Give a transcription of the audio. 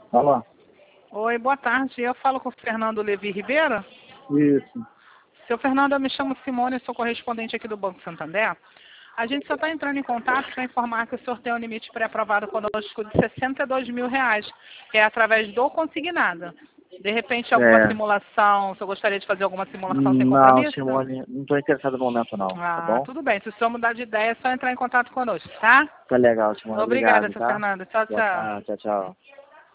Alô? Oi, boa tarde. Eu falo com o Fernando Levi Ribeiro. Isso. Seu Fernando, eu me chamo Simone, sou correspondente aqui do Banco Santander. A gente só está entrando em contato para informar que o senhor tem um limite pré-aprovado conosco de R$ 62.000, que é através do consignado. De repente, alguma É. simulação, o senhor gostaria de fazer alguma simulação sem Não, compromisso? Simone, não estou interessado no momento não, tá Ah, bom? tudo bem. Se o senhor mudar de ideia, é só entrar em contato conosco, tá? Tá legal, Simone. Obrigada, Obrigado, seu tá? Fernando. Tchau, Boa tchau. tarde, tchau, tchau.